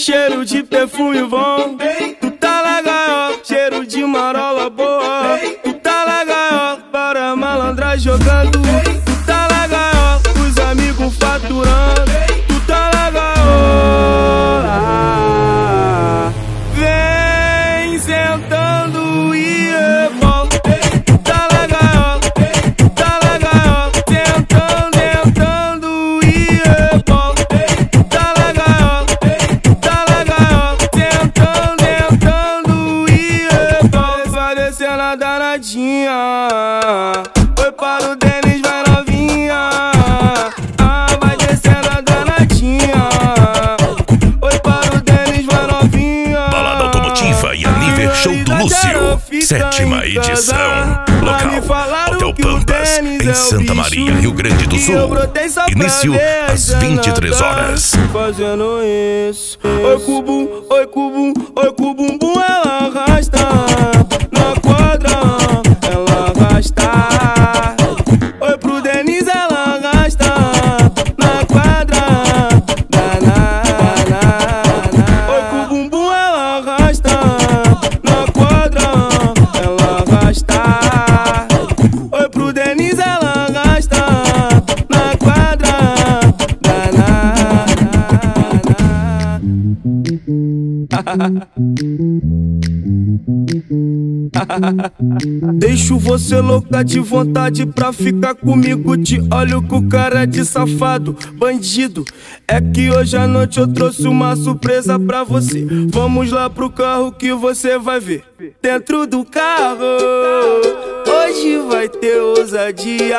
cheiro de perfume bom. Tu tá na gaiola, cheiro de marola boa. Tu tá na gaiola, para malandra jogando. Tu tá na gaiola, os amigos faturando. Tu tá na gaiola, vem sentando e rebola. Tu tá na gaiola, tu tá na gaiola, tentando e rebola. Tu tá na gaiola, tu tá na gaiola, tentando e rebola. Vai descendo a danadinha, foi para o Denis, vai novinha. Vai descendo a danadinha, foi para o Denis, vai novinha. Balada automotiva e Aniver Show do Lúcio, 7ª edição. Local, Hotel Pampas, em Santa Maria, Rio Grande do Sul. Início às 23 horas. Fazendo isso. Oi cubum, oi cubum, oi cubum, bum, ela arrasta na quadra, ela arrasta. Oi pro Denis, ela arrasta na quadra, oi cubum, bum, ela arrasta na quadra, ela arrasta. Oi pro Denis, ela arrasta na quadra, deixo você louca de vontade pra ficar comigo. Te olho com cara de safado, bandido. É que hoje à noite eu trouxe uma surpresa pra você. Vamos lá pro carro que você vai ver. Dentro do carro, hoje vai ter ousadia.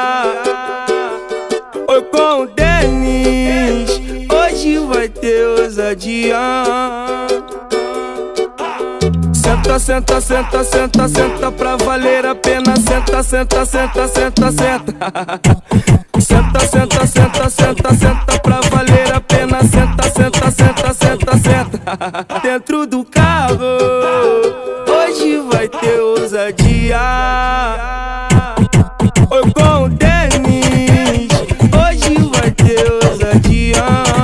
Oi com o Denis, hoje vai ter ousadia. Senta, senta, senta, senta, senta pra valer a pena. Senta, senta, senta, senta, senta. Senta, senta, senta, senta, senta pra valer a pena. Senta, senta, senta, senta, senta. Dentro do carro, hoje vai ter ousadia. Oi com o Denis, hoje vai ter ousadia.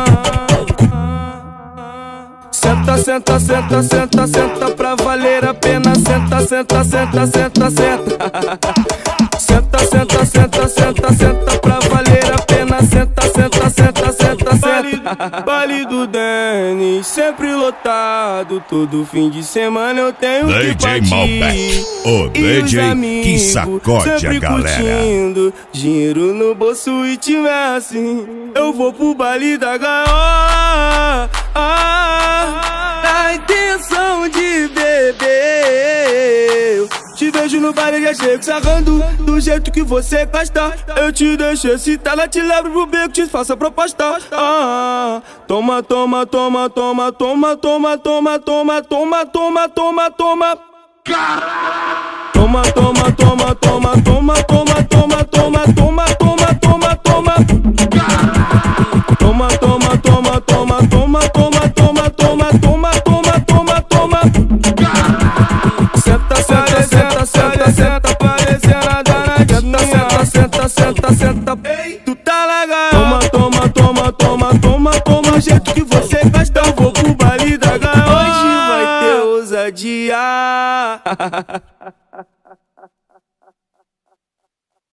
Senta, senta, senta, senta, senta pra valer a pena. Senta, senta, senta, senta, senta. Senta, senta, senta, senta, senta pra valer a pena. Senta, senta, senta, senta, senta. Baile do Denis, sempre lotado. Todo fim de semana eu tenho que DJ partir. Malbec, o DJ que sacode a galera. Curtindo, dinheiro no bolso e tiver assim, eu vou pro baile da gaiola. Na intenção de beber, te vejo no baile, já chego sarrando do jeito que você gosta. Eu te deixo excitada, te levo pro beco, te faço a proposta. Toma, toma, toma, toma, toma, toma, toma, toma, toma, toma, toma, toma. Toma, toma, toma, toma, toma, toma, toma, toma, toma, toma, toma, toma. Toma, toma, toma, toma, toma, toma, toma, toma, toma, toma, toma, toma. Senta, senta, senta, senta, senta, parecendo a danadinha. Senta, senta, senta, senta, tu tá na gaiola. Toma, toma, toma, toma, toma, toma, do jeito que você gosta. Eu vou pro baile da gaiola. Hoje vai ter ousadia.